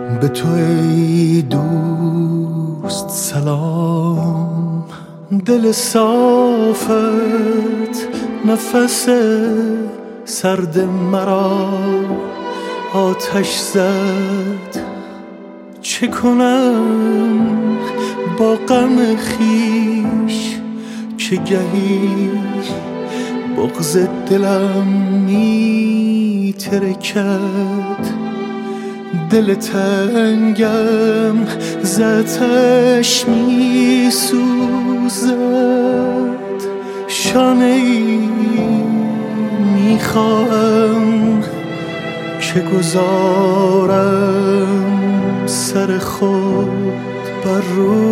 به تو ای دوست سلام، دل صافت نفس سرد مرا آتش زد. چه کنم با غم خویش که گهی بغض دلم می ترکد. دل تنگم ز آتش می سوزد. شانه‌ای می خواهم که گذارم سر خود بر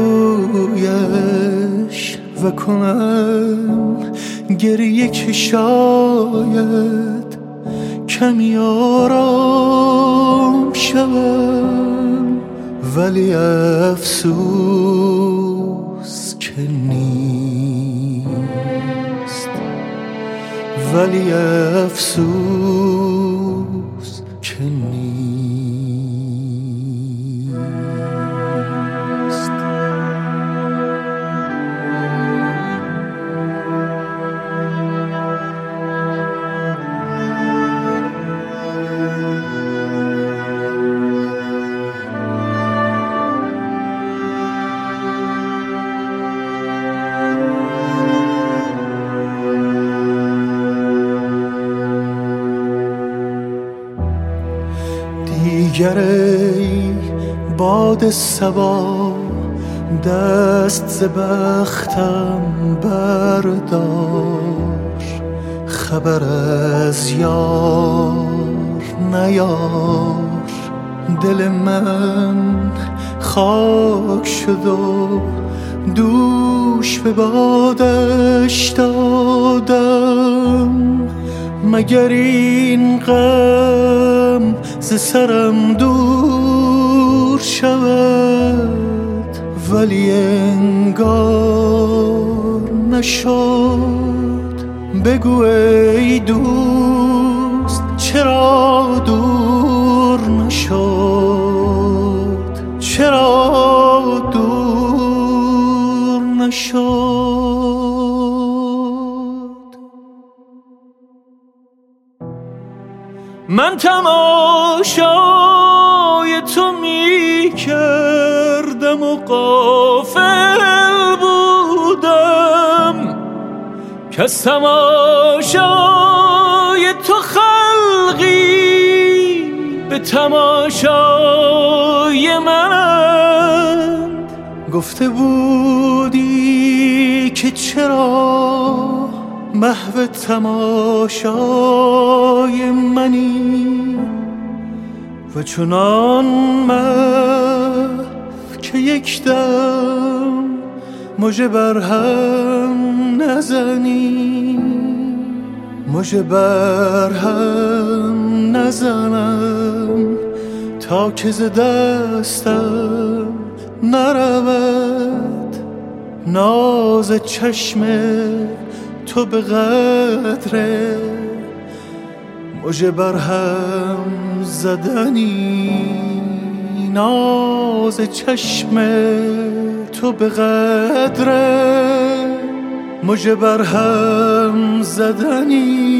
رویش و کنم گریه که شاید کمی آرام شوم. ولی افسوس که نیست، ولی افسوس که نیست. دیگر ای باد صبا دست ز بختم بردار. خبر از یار نیار. دل من خاک شد و دوش به بادش دادم. مگر این غم ز سرم دور شود؟ ولی انگار نشد. بگو ای دوست چرا دور نشد؟ چرا دور نشد؟ من تماشای تو می کردم و غافل بودم که از تماشای تو خلقی به تماشای منند. گفته بودی که چرا محو تماشای منی و چنان محو که یک دم مژه بر هم نزنی. مژه بر هم نزنم تا که ز دستم نرود ناز چشم تو به قدر مژه بر هم زدنی. ناز چشم تو به قدر مژه بر هم زدنی.